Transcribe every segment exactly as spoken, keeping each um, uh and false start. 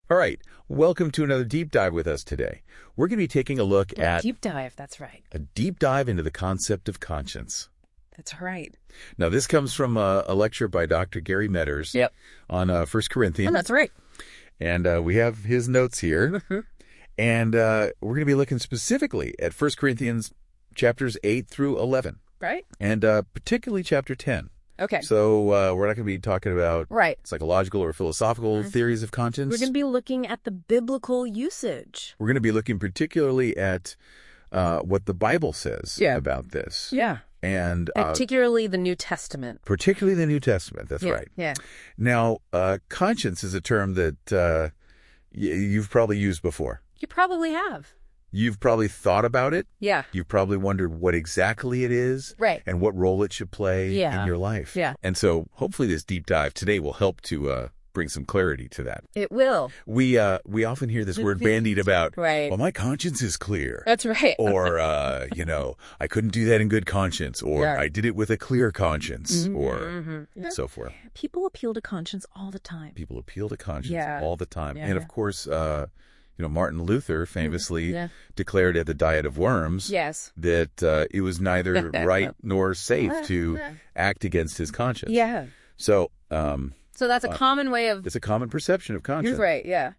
All right, welcome to another deep dive with us today. We're going to be taking a look a at... deep dive, that's right. A deep dive into the concept of conscience. That's right. Now, this comes from a, a lecture by Doctor Gary Metters yep. on uh, First Corinthians. Oh, that's right. And uh, we have his notes here. And uh, we're going to be looking specifically at First Corinthians chapters eight through eleven. Right. And uh, particularly chapter ten. Okay. So uh, we're not going to be talking about right. psychological or philosophical mm-hmm. theories of conscience. We're going to be looking at the biblical usage. We're going to be looking particularly at uh, what the Bible says yeah. about this. Yeah. And uh, particularly the New Testament. Particularly the New Testament. That's yeah. right. Yeah. Now, uh, conscience is a term that uh, y- you've probably used before. You probably have. You've probably thought about it. Yeah. You've probably wondered what exactly it is. Right. And what role it should play yeah. in your life. Yeah. And so hopefully this deep dive today will help to uh, bring some clarity to that. It will. We uh, we often hear this word bandied about. Right. Well, my conscience is clear. That's right. Or, uh, you know, I couldn't do that in good conscience. Or yeah. I did it with a clear conscience. Mm-hmm. Or mm-hmm. yeah. so forth. People appeal to conscience all the time. People appeal to conscience yeah. all the time. Yeah, and, yeah. of course... Uh, You know, Martin Luther famously yeah. declared at the Diet of Worms yes. that uh, it was neither right nor safe to act against his conscience. Yeah. So, um, so that's a uh, common way of. It's a common perception of conscience. You're right. Yeah.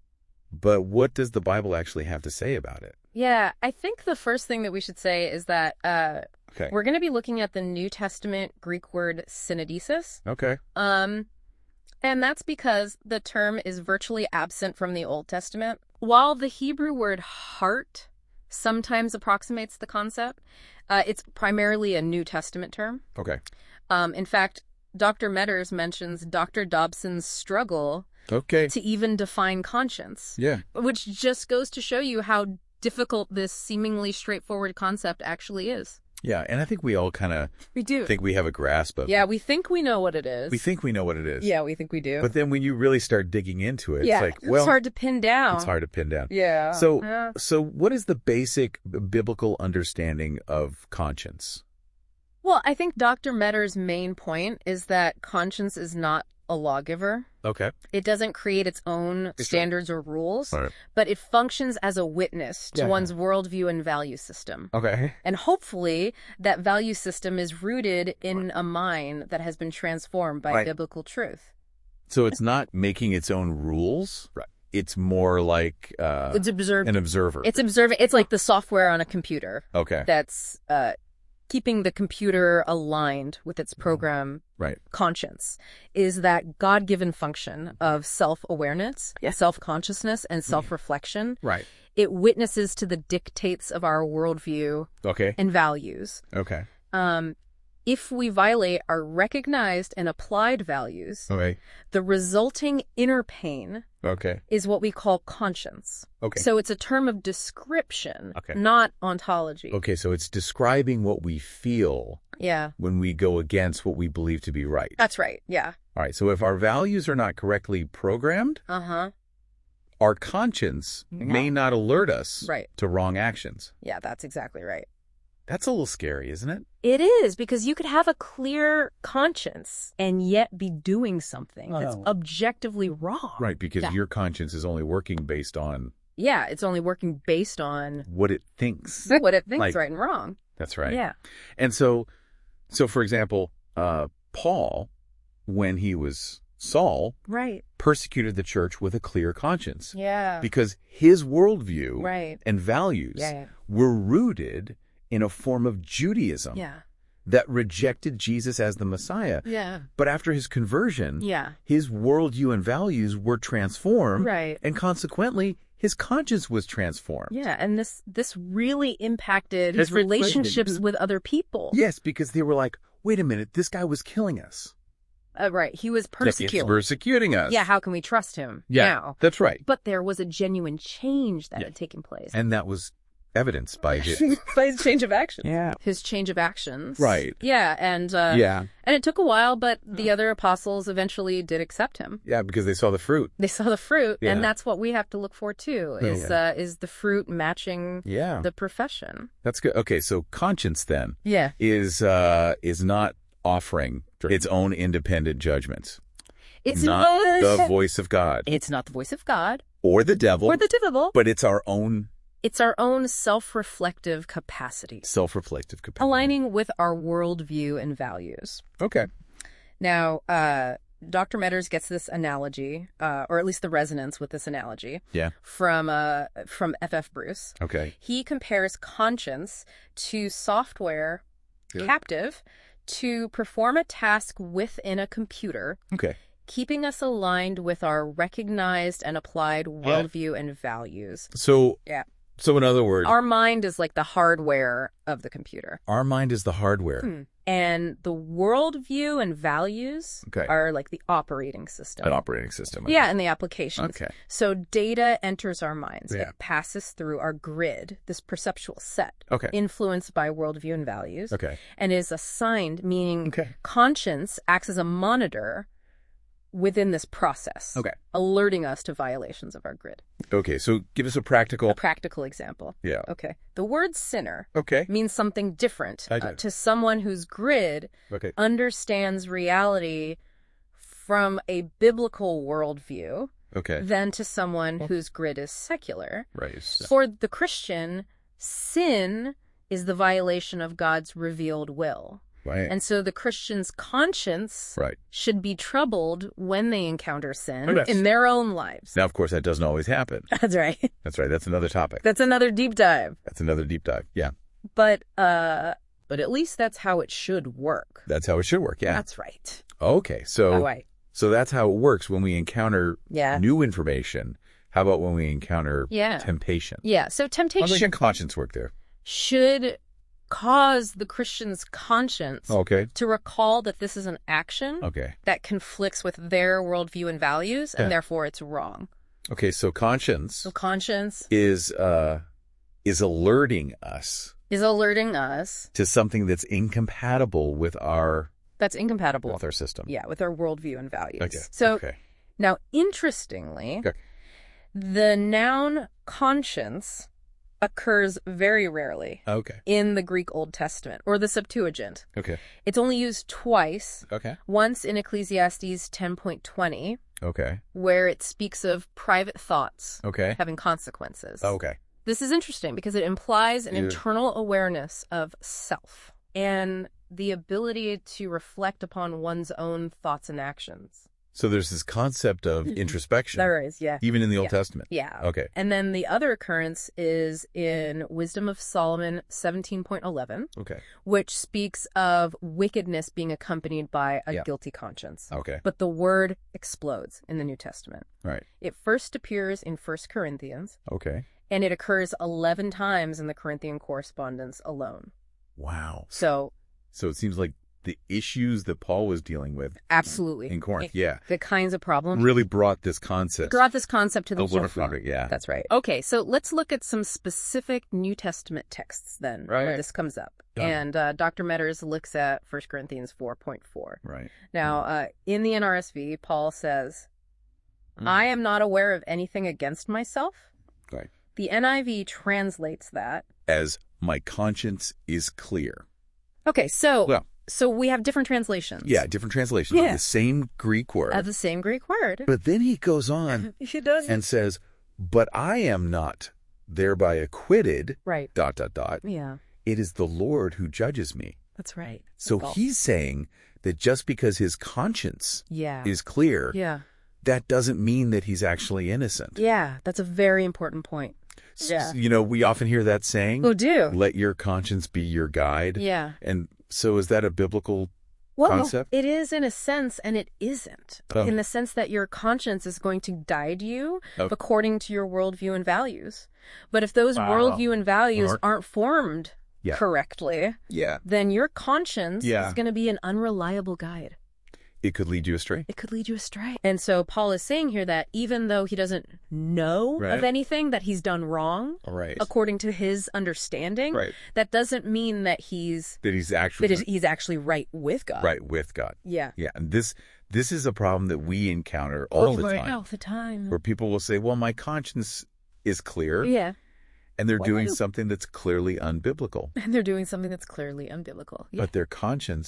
But what does the Bible actually have to say about it? Yeah, I think the first thing that we should say is that uh, okay. we're going to be looking at the New Testament Greek word synodesis. Okay. Um. And that's because the term is virtually absent from the Old Testament. While the Hebrew word heart sometimes approximates the concept, uh, it's primarily a New Testament term. Okay. Um, in fact, Doctor Metters mentions Doctor Dobson's struggle okay. to even define conscience. Yeah. Which just goes to show you how difficult this seemingly straightforward concept actually is. Yeah, and I think we all kind of we do think we have a grasp of Yeah, it. we think we know what it is. We think we know what it is. Yeah, we think we do. But then when you really start digging into it, yeah, it's like, well... it's hard to pin down. It's hard to pin down. Yeah. So, yeah. so what is the basic biblical understanding of conscience? Well, I think Doctor Metter's main point is that conscience is not a lawgiver. Okay. It doesn't create its own it's standards or rules, right. but it functions as a witness to yeah. one's worldview and value system. Okay. And hopefully that value system is rooted in a mind that has been transformed by right. biblical truth. So it's not making its own rules. Right. It's more like uh, it's observed. an observer. It's observing. It's like the software on a computer. Okay. That's uh, keeping the computer aligned with its program right. conscience is that God-given function of self-awareness, yeah. self-consciousness, and self-reflection. Right. It witnesses to the dictates of our worldview okay. and values. Okay. Um, if we violate our recognized and applied values, okay. the resulting inner pain okay. is what we call conscience. Okay. So it's a term of description, okay. not ontology. Okay, so it's describing what we feel yeah. when we go against what we believe to be right. That's right, yeah. All right, so if our values are not correctly programmed, uh-huh. our conscience yeah. may not alert us right. to wrong actions. Yeah, that's exactly right. That's a little scary, isn't it? It is, because you could have a clear conscience and yet be doing something oh. that's objectively wrong. Right, because yeah. your conscience is only working based on... Yeah, it's only working based on... what it thinks. What it thinks like, right and wrong. That's right. Yeah. And so, so for example, uh, Paul, when he was Saul, right. persecuted the church with a clear conscience. Yeah. Because his worldview right. and values yeah, yeah. were rooted in a form of Judaism yeah. that rejected Jesus as the Messiah. Yeah. But after his conversion, yeah. his worldview and values were transformed. Right. And consequently, his conscience was transformed. Yeah, and this this really impacted That's his relationships with other people. Yes, because they were like, wait a minute, this guy was killing us. Uh, right, he was persecuting. persecuting us. Yeah, how can we trust him yeah, now? That's right. But there was a genuine change that yeah. had taken place. And that was evidenced by his... by his change of actions. Yeah. His change of actions. Right. Yeah, and uh, yeah. and it took a while, but the other apostles eventually did accept him. Yeah, because they saw the fruit. They saw the fruit, yeah. and that's what we have to look for too, is yeah. uh, is the fruit matching yeah. the profession. That's good. Okay, so conscience then yeah. is uh, is not offering its own independent judgments. It's not the voice of God. It's not the voice of God. Or the devil. Or the devil. But it's our own... It's our own self-reflective capacity. Self-reflective capacity. Aligning with our worldview and values. Okay. Now, uh, Doctor Metters gets this analogy, uh, or at least the resonance with this analogy, yeah. from uh, from F F Bruce. Okay. He compares conscience to software Good. captive to perform a task within a computer. Okay. Keeping us aligned with our recognized and applied worldview and values. So, yeah. So in other words... Our mind is like the hardware of the computer. Our mind is the hardware. Hmm. And the worldview and values okay. are like the operating system. An operating system. Okay. Yeah, and the applications. Okay. So data enters our minds. Yeah. It passes through our grid, this perceptual set, okay. influenced by worldview and values, okay. and is assigned, meaning okay. conscience acts as a monitor within this process, okay. alerting us to violations of our grid. Okay, so give us a practical... A practical example. Yeah. Okay. The word sinner okay. means something different uh, to someone whose grid okay. understands reality from a biblical worldview okay. than to someone well, whose grid is secular. Right. For the Christian, sin is the violation of God's revealed will. Right. And so the Christian's conscience right. should be troubled when they encounter sin oh, yes. in their own lives. Now, of course, that doesn't always happen. That's right. That's right. That's another topic. That's another deep dive. That's another deep dive. Yeah. But uh, but at least that's how it should work. That's how it should work. Yeah. That's right. Okay. So, oh, right. so that's how it works when we encounter yeah. new information. How about when we encounter yeah. temptation? Yeah. So temptation. How does conscience work there? Should cause the Christian's conscience okay. to recall that this is an action okay. that conflicts with their worldview and values, and yeah. therefore it's wrong. Okay, so conscience, so conscience is uh, is alerting us is alerting us to something that's incompatible with our that's incompatible with our system. Yeah, with our worldview and values. Okay. So okay. now, interestingly, okay. the noun conscience occurs very rarely okay. in the Greek Old Testament or the Septuagint. Okay. It's only used twice. Okay. Once in Ecclesiastes ten point twenty. Okay. Where it speaks of private thoughts okay. having consequences. Okay. This is interesting because it implies an yeah. internal awareness of self and the ability to reflect upon one's own thoughts and actions. So there's this concept of introspection. There is, yeah. Even in the Old yeah. Testament. Yeah. Okay. And then the other occurrence is in Wisdom of Solomon seventeen point eleven. Okay. Which speaks of wickedness being accompanied by a yeah. guilty conscience. Okay. But the word explodes in the New Testament. Right. It first appears in First Corinthians. Okay. And it occurs eleven times in the Corinthian correspondence alone. Wow. So. So it seems like the issues that Paul was dealing with absolutely in Corinth, yeah, the kinds of problems really brought this concept brought this concept to the forefront. Yeah, that's right. Okay, so let's look at some specific New Testament texts then, right. where this comes up. Done. And uh, Doctor Metters looks at First Corinthians four point four. Right. Now, uh, in the N R S V, Paul says, mm. "I am not aware of anything against myself." Right. The N I V translates that as "my conscience is clear." Okay, so. Well, So we have different translations. Yeah, different translations. Yeah. The same Greek word. Of the same Greek word. But then he goes on he does. and says, but I am not thereby acquitted, right. dot, dot, dot. Yeah. It is the Lord who judges me. That's right. So That's he's saying that just because his conscience yeah. is clear, yeah. that doesn't mean that he's actually innocent. Yeah, that's a very important point. Yeah. You know, we often hear that saying. Oh, do. Let your conscience be your guide. Yeah. And so is that a biblical well, concept? It is in a sense, and it isn't. Oh. In the sense that your conscience is going to guide you oh. according to your worldview and values. But if those wow. worldview and values Mark. aren't formed yeah. correctly, yeah. then your conscience yeah. is going to be an unreliable guide. It could lead you astray. It could lead you astray. And so Paul is saying here that even though he doesn't know right. of anything that he's done wrong, right. according to his understanding, right. that doesn't mean that he's that he's actually that he's actually right with God. Right with God. Yeah. Yeah. And this this is a problem that we encounter all oh, the right. time. All the time. Where people will say, "Well, my conscience is clear." Yeah. And they're Why doing do... something that's clearly unbiblical. And they're doing something that's clearly unbiblical. Yeah. But their conscience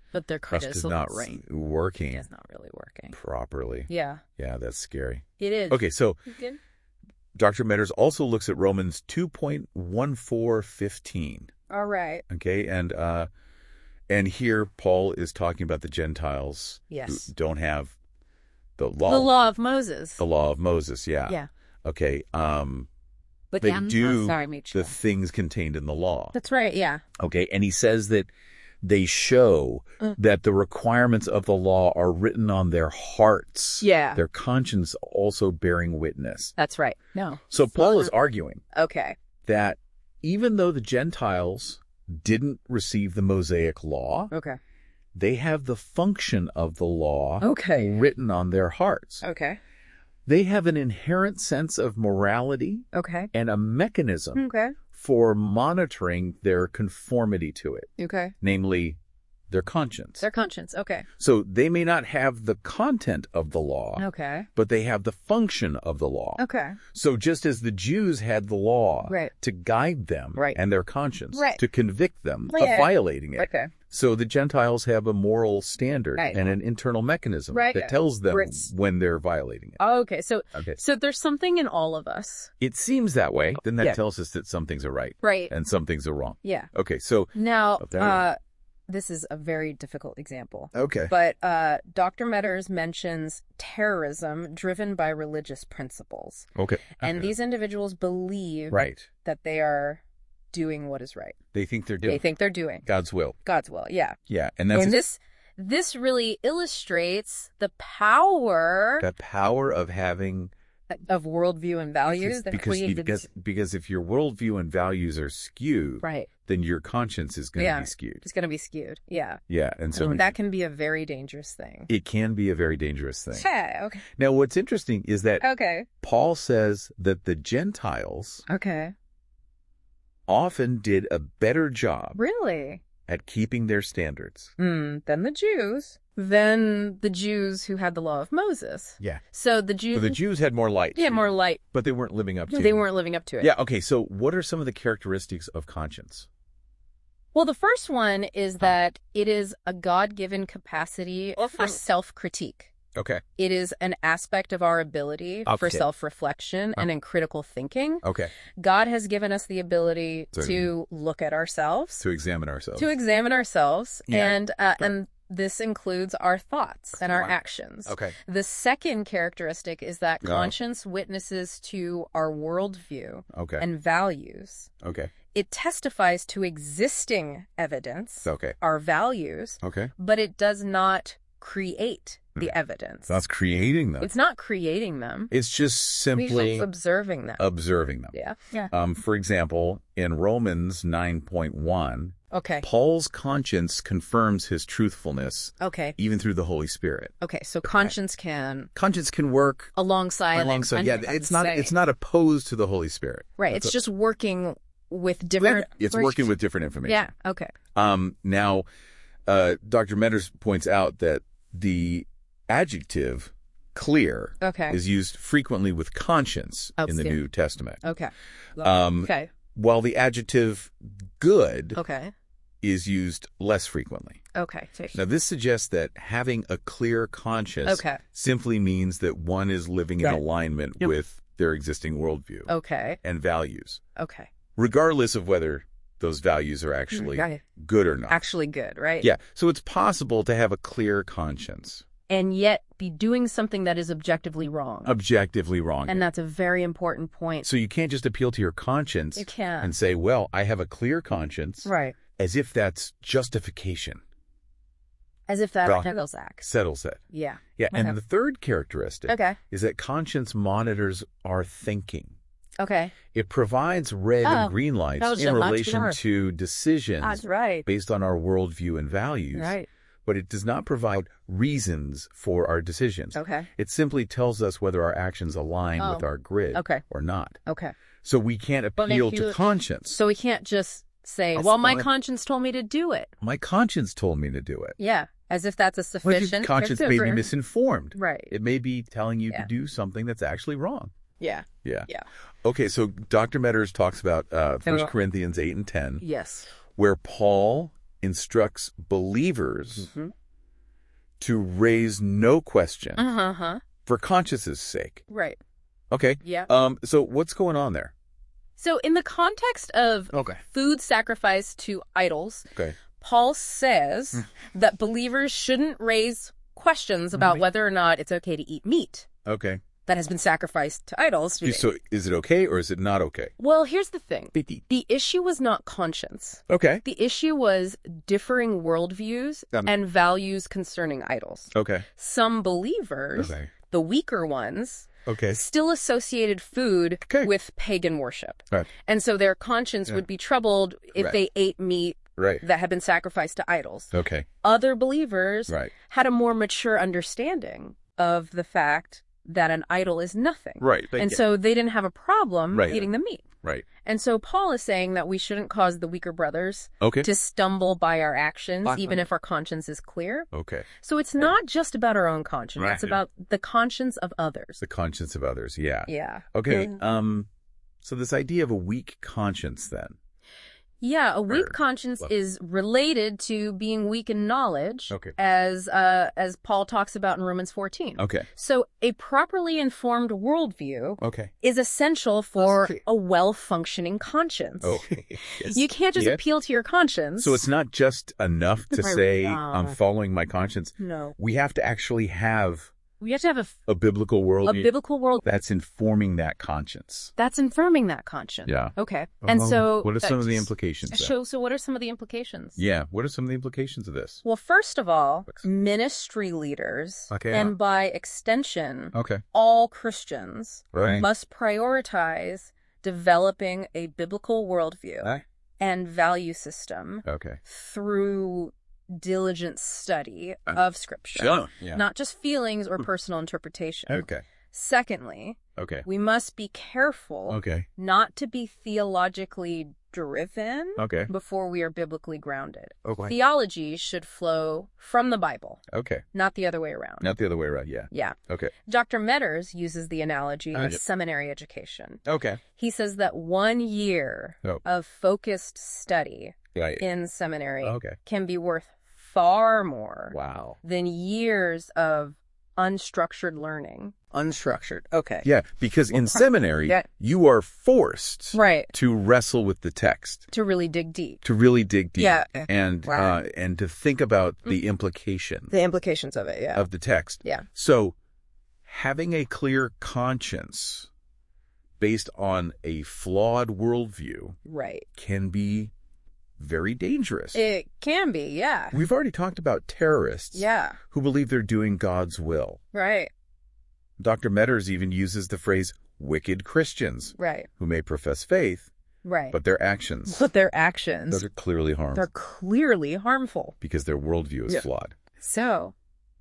But their trust credit is is not right. working It's not really working. properly. Yeah, Yeah, that's scary. it is. Okay, so You good? Doctor Metters also looks at Romans two point one four fifteen. All right. Okay, and uh, and here Paul is talking about the Gentiles Yes. who don't have the law, The law of Moses. the law of Moses. Yeah. Yeah. Okay. Um, But they I'm do oh, sorry, Mitchell. the things contained in the law. That's right. Yeah. Okay, and he says that they show Mm. that the requirements of the law are written on their hearts. Yeah. Their conscience also bearing witness. That's right. No. So Paul is arguing Okay. that even though the Gentiles didn't receive the Mosaic law, Okay. they have the function of the law Okay. written on their hearts. Okay. They have an inherent sense of morality Okay. and a mechanism Okay. for monitoring their conformity to it, Okay. namely their conscience. Their conscience. Okay. So they may not have the content of the law, Okay. but they have the function of the law. Okay. So just as the Jews had the law Right. to guide them Right. and their conscience, Right. to convict them Right. of violating it. Okay. So the Gentiles have a moral standard Right. and an internal mechanism Right. that tells them Where it's- when they're violating it. Okay. So, Okay. so there's something in all of us. It seems that way. Then that Yeah. tells us that some things are right Right. and some things are wrong. Yeah. Okay, so Now, Oh, there we uh, this is a very difficult example. okay. But uh, Doctor Metters mentions terrorism driven by religious principles. Okay. And Okay. these individuals believe right. that they are doing what is right. They think they're doing They think they're doing God's will. God's will. Yeah. Yeah, and that's and this this really illustrates the power the power of having of worldview and values that because created because because if your worldview and values are skewed, right. then your conscience is going to Yeah. be skewed. It's going to be skewed. Yeah. Yeah, and so And that can be a very dangerous thing. it can be a very dangerous thing. Okay. Okay. Now, what's interesting is that Okay. Paul says that the Gentiles Okay. often did a better job Really? at keeping their standards. Mm, than the Jews. Than the Jews who had the law of Moses. Yeah. So the Jews. So the Jews had more light. yeah, more light. But they weren't living up to They weren't living up to it. Yeah, okay. So what are some of the characteristics of conscience? Well, the first one is that it is a God-given capacity for self-critique. Okay. It is an aspect of our ability for Okay. self-reflection and in critical thinking. Okay. God has given us the ability So- to look at ourselves, To examine ourselves. to examine ourselves, Yeah. and uh, and this includes our thoughts and our Right. actions. Okay. The second characteristic is that Oh. conscience witnesses to our worldview Okay. and values. Okay. It testifies to existing evidence, Okay. our values, Okay. but it does not create the evidence. So that's creating them. It's not creating them. It's just It's simply just observing them. observing them. yeah. Yeah. Um, for example, in Romans nine point one, Okay. Paul's conscience confirms his truthfulness Okay. even through the Holy Spirit. Okay. So conscience can Conscience can work alongside. alongside. Yeah, I it's not say. it's not opposed to the Holy Spirit. right. That's It's a- just working with different. It's working with different information. Yeah. Okay. Um, now, uh, Doctor Metters points out that the adjective clear Okay. is used frequently with conscience in the Outstanding. New Testament. Okay. Um, Okay. While the adjective good Okay. is used less frequently. Okay. Now, this suggests that having a clear conscience Okay. simply means that one is living in Right. alignment Yep. with their existing worldview Okay. and values, Okay. regardless of whether those values are actually Got it. good or not. Actually good, right? Yeah. So it's possible to have a clear conscience, And yet be doing something that is objectively wrong. objectively wrong. And that's a very important point. So you can't just appeal to your conscience You can't. and say, well, I have a clear conscience, Right. as if that's justification. As if that Well- settles that. Settles it. Yeah. Yeah. Okay. And the third characteristic Okay. is that conscience monitors our thinking. Okay. It provides red Oh, and green lights that was in a lot relation clearer. to decisions That's right. based on our worldview and values. Right. But it does not provide reasons for our decisions. Okay. It simply tells us whether our actions align Oh. with our grid Okay. or not. Okay. So we can't But if appeal to you- conscience. So we can't just say, That's well, my fine. conscience told me to do it. My conscience told me to do it. Yeah. As if that's a Well, your sufficient. conscience may be misinformed. Right. It may be telling you Yeah. to do something that's actually wrong. Yeah. Yeah. Yeah. Okay, so Doctor Metters talks about uh, There we First go. Corinthians eight and ten, Yes. where Paul instructs believers Mm-hmm. to raise no question Uh-huh. for conscience's sake. Right. Okay. Yeah. Um. So what's going on there? So in the context of Okay. food sacrificed to idols, Okay. Paul says that believers shouldn't raise questions about Mhm. whether or not it's okay to eat meat Okay. that has been sacrificed to idols. So is it okay or is it not okay? Well, here's the thing. The issue was not conscience. Okay. The issue was differing worldviews Um, and values concerning idols. Okay. Some believers, Okay. the weaker ones, Okay. still associated food Okay. with pagan worship. Right. And so their conscience Yeah. would be troubled if Right. they ate meat Right. that had been sacrificed to idols. Okay. Other believers Right. had a more mature understanding of the fact that an idol is nothing. Right. And so they didn't have a problem Right. eating the meat. Right. And so Paul is saying that we shouldn't cause the weaker brothers Okay. to stumble by our actions, Fine, even fine. if our conscience is clear. Okay. So it's not just about our own conscience. Right. It's about the conscience of others. The conscience of others. Yeah. Yeah. Okay. Yeah. Um. So this idea of a weak conscience, then. Yeah, a weak Or- conscience well- is related to being weak in knowledge, Okay. as uh, as Paul talks about in Romans fourteen. Okay. So a properly informed worldview Okay. is essential for Okay. a well-functioning conscience. Okay. You can't just Yeah. appeal to your conscience. So it's not just enough to Right. say Uh, I'm following my conscience. No. We have to actually have We have to have a, a biblical a worldview biblical world that's informing that conscience. that's affirming that conscience. Yeah. Okay. And Um, so what are some of the that's- implications? then? So, so what are some of the implications? Yeah. What are some of the implications of this? Well, first of all, ministry leaders, Okay. and by extension, Okay. all Christians, Right. must prioritize developing a biblical worldview Aye. and value system Okay. through diligent study Uh, of Scripture, Sure. Yeah. not just feelings or personal interpretation. Okay. Secondly, Okay. we must be careful Okay. not to be theologically driven Okay. before we are biblically grounded. Okay. Theology should flow from the Bible, Okay. not the other way around. Not the other way around. Yeah. Yeah. Okay. Doctor Metters uses the analogy Uh, of yep. seminary education. Okay. He says that one year Oh. of focused study Right. in seminary Okay. can be worth far more Wow. than years of unstructured learning. Unstructured. Okay. Yeah, because in Well, seminary, yeah. you are forced Right. to wrestle with the text, To really dig deep. to really dig deep, Yeah. and Wow. uh, and to think about the implication The implications of it, yeah. of the text. Yeah. So, having a clear conscience based on a flawed worldview Right. can be very dangerous. It can be, yeah. We've already talked about terrorists Yeah. who believe they're doing God's will. Right. Doctor Metters even uses the phrase wicked Christians Right. who may profess faith, Right. but their actions But their actions, those are clearly harmful they're clearly harmful. because their worldview is Yeah. flawed. So,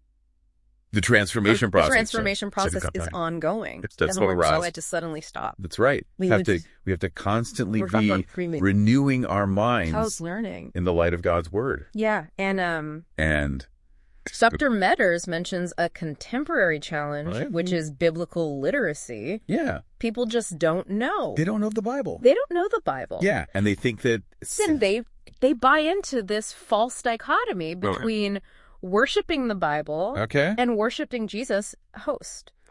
The transformation the process. transformation process Second is time. ongoing. It's- It that's doesn't what work so aroused. it to suddenly stop. That's right. We have would to just- we have to constantly We're talking be about screaming. renewing our How's minds learning? in the light of God's word. Yeah, and um, And Doctor Metters mentions a contemporary challenge, Right. which is biblical literacy. yeah, People just don't know. they don't know the Bible. They don't know the Bible. Yeah, and they think that Then they they buy into this false dichotomy between worshiping the Bible okay. and worshiping Jesus host.